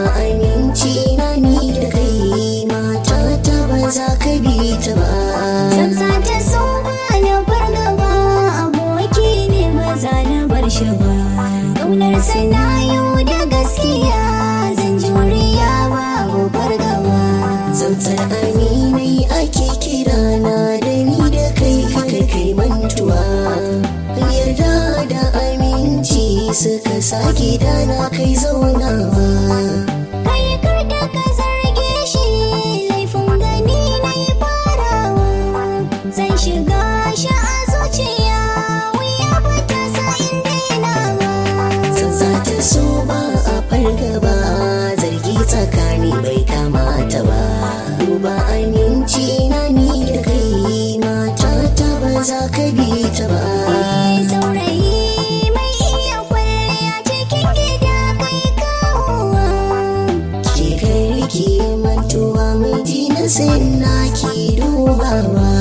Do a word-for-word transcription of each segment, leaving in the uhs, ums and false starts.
aminci na ni da kai mata ta ba za ka bi ta ba. Zan sa ta so ba na fargaba, aboki ne ba za na bar shi ba. Ƙaunar sana yau da gaskiya, zan juriya babu fargaba. Tsantsar aminai ake kira na da ni da kai kar kai mantuwa. Yarda da aminci suka sa gida na kai zaunawa. Kai kar da ka zarge shi, laifin gani na yi farawa. Zan shiga shi a zuciya, wuya ba ta sa in dainawa. Tsantsa ta so ba a fargaba, zargi tsakani bai kamata ba. Duba aminci na ni da kai mata ta ba za ka bi ta ba. Saurayi mai iya kwalliya cikin gida kai kawowa. Ke kai riki mantuwa mai ji na sai na ki dubawa.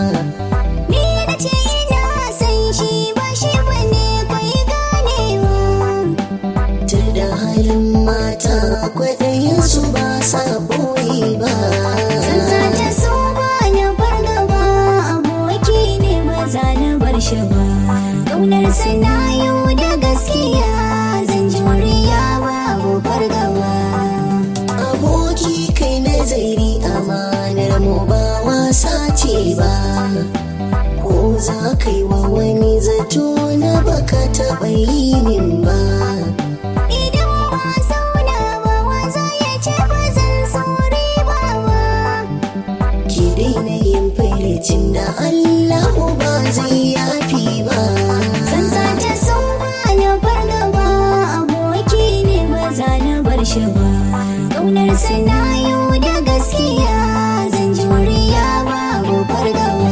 Ni na ce ina san shi ba shi bane kai ganewa. Tur da halin mata kwaɗayin su ba sa ɓoye ba. Tsantsa ta so ba na fargaba, aboki ne ba za na bar shi ba. Ƙaunar sana yau da gaskiya, zan juriya babu fargaba. Aboki kai nazari amanar mu ba wasa ce ba. Ko za ka yi wa wani zato na baka taɓa yi min ba. Idan ba zauna ba waza ya ce ba zan sauri ba ba. Ki daina yin firicin da Allahu ba zai yafi ba. Tsantsa ta so ba na fargaba, aboki ne ba za na bar shi ba. Ƙaunar sana yau da gaskiya, zan juriya babu fargaba.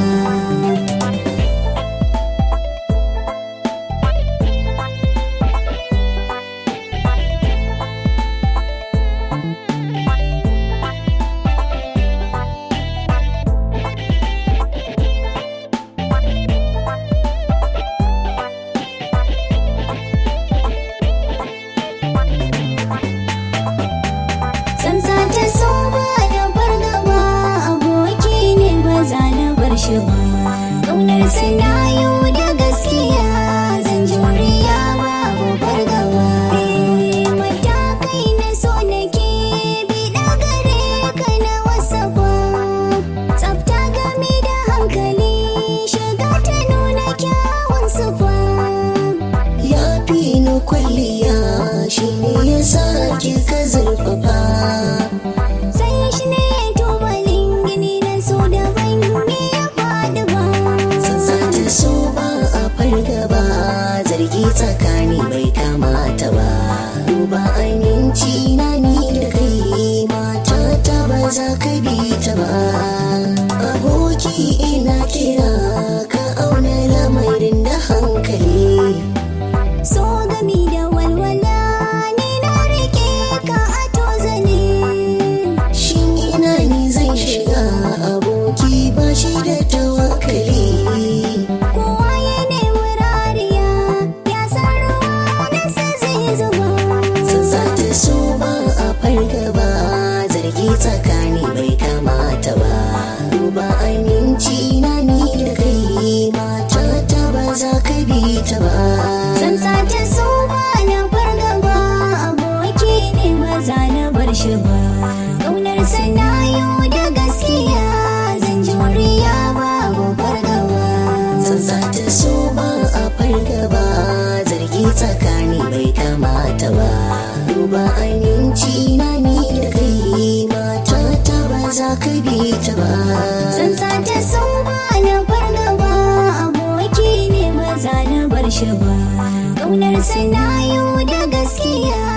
Tsantsa ta so ba na fargaba, aboki ne ba za na bar shi ba. Ƙaunar sana yau da gaskiya, zan juriya babu fargaba. Matakai na so nake bi na gare ka na wasafa. Tsafta game da hankali, shiga ta nuna kyawun sufa. Ya fi ni kwalliya shi ne ya sa ka zurfafa. Sai shi ne tubalin gini na so da ban yi ya faɗi ba. Tsantsa ta so ba a fargaba, zargi tsakani bai kamata ba. Duba aminci na ni da kai mata ta ba za ka bi ta ba. Aboki ina kira ka auna lamarin da hankali. So gami da walwala, ni na rike ka a tozali. Shin ina ni zai shiga aboki ba shi da tawakkali. Kowa ya nemi rariya, ya san ruwa nasa zai zuba. Tsantsa ta so ba a fargaba, zargi tsakani bai kamata ba. Duba aminci na ni da kai mata ta ba za ka bi ta ba. Tsantsa ta so ba na fargaba, aboki ne ba za na bar shi ba. Ƙaunar sana yau da gaskiya, zan juriya babu fargaba. Tsantsa ta so ba a fargaba, zargi tsakani bai kamata ba. Duba aminci na ni da kai mata ta ba za ka bi ta ba. Tsantsa ta so ba na fargaba, aboki ne ba za na bar shi ba. Ƙaunar sana yau da gaskiya,